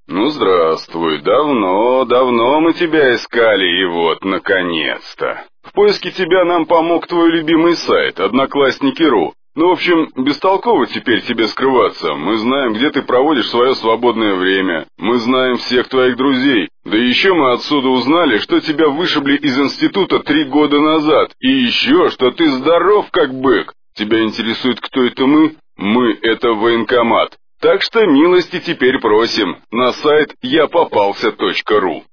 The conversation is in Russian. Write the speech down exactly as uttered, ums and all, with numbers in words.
Ну, здравствуй. Давно, давно мы тебя искали, и вот, наконец-то. В поиске тебя нам помог твой любимый сайт, Одноклассники точка ру. Ну, в общем, бестолково теперь тебе скрываться. Мы знаем, где ты проводишь свое свободное время. Мы знаем всех твоих друзей. Да еще мы отсюда узнали, что тебя вышибли из института три года назад. И еще, что ты здоров как бык. Тебя интересует, кто это мы? Мы — это военкомат. Так что милости теперь просим на сайт я попался точка ру.